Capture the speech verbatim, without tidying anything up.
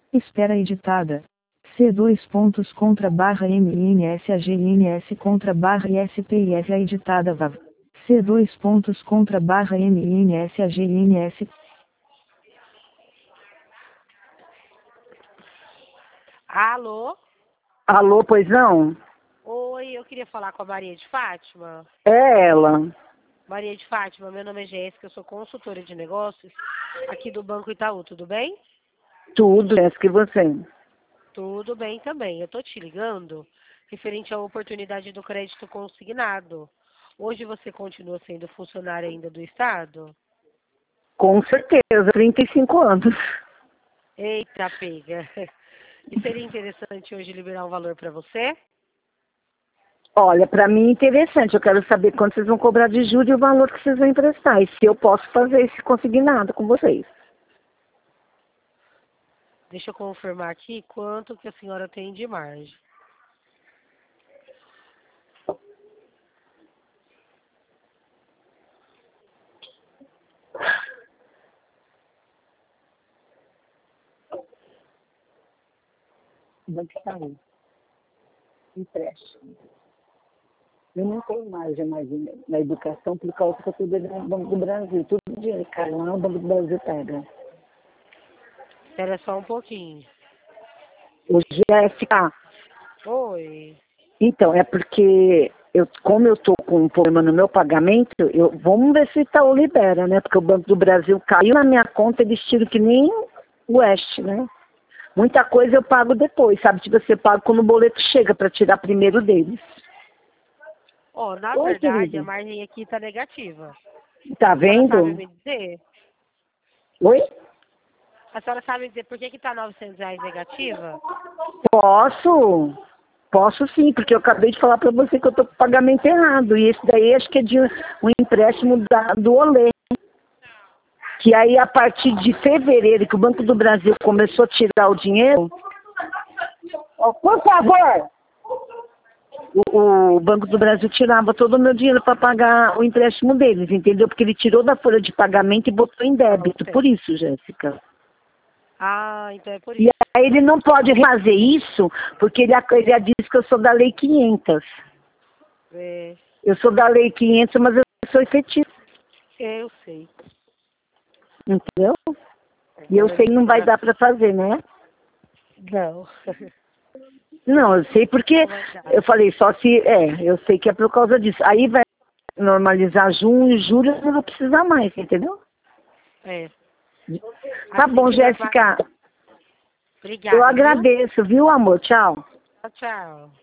Espera editada. C dois pontos contra barra M N S A G N S contra barra I S P I F A editada V A V. C dois pontos contra barra M N S A G N S. Alô? Alô, pois não? Oi, eu queria falar com a Maria de Fátima. É ela. Maria de Fátima, meu nome é Jéssica, eu sou consultora de negócios aqui do Banco Itaú, tudo bem? Tudo, Jéssica, e você? Tudo bem também. Eu tô te ligando referente à oportunidade do crédito consignado. Hoje você continua sendo funcionário ainda do Estado? Com certeza, trinta e cinco anos. Eita, pega. E seria interessante hoje liberar um valor para você? Olha, para mim é interessante. Eu quero saber quanto vocês vão cobrar de juros e o valor que vocês vão emprestar. E se eu posso fazer esse consignado com vocês. Deixa eu confirmar aqui quanto que a senhora tem de margem. Banco Itaú. Empréstimo. Eu não tenho margem mais na educação por causa que eu estou devendo no Banco do Brasil. Tudo dinheiro cai lá, o Banco do Brasil pega. Espera só um pouquinho. O Jéssica, Oi. então, é porque eu, como eu estou com um problema no meu pagamento, eu, vamos ver se o Itaú libera, né? Porque o Banco do Brasil caiu na minha conta, eles tiram que nem o Oeste, né? Muita coisa eu pago depois, sabe? Tipo, você paga quando o boleto chega para tirar primeiro deles. Ó, na Oi, verdade, querido. a margem aqui tá negativa. Tá A senhora sabe vendo? me dizer? Oi? A senhora sabe me dizer por que que tá novecentos reais negativa? Posso? Posso sim, porque eu acabei de falar para você que eu estou com o pagamento errado. E esse daí acho que é de um empréstimo da, do Olê. Que aí a partir de fevereiro, que o Banco do Brasil começou a tirar o dinheiro. Ó, por favor! O, o Banco do Brasil tirava todo o meu dinheiro para pagar o empréstimo deles, entendeu? Porque ele tirou da folha de pagamento e botou em débito. Por isso, Jéssica. Ah, então é por E isso. aí ele não pode fazer isso, porque ele, ele diz que eu sou da Lei quinhentos. É, Eu sou da Lei quinhentos, mas eu sou efetiva. eu sei. Entendeu? E eu sei que não vai dar para fazer, né? Não. Não, eu sei porque eu falei só se... É, eu sei que é por causa disso. Aí vai normalizar junho, julho, eu não vou precisar mais, entendeu? É. Tá Assim bom, que normal- Jéssica. Obrigada, Eu viu? agradeço, viu, amor? Tchau. Tchau, tchau.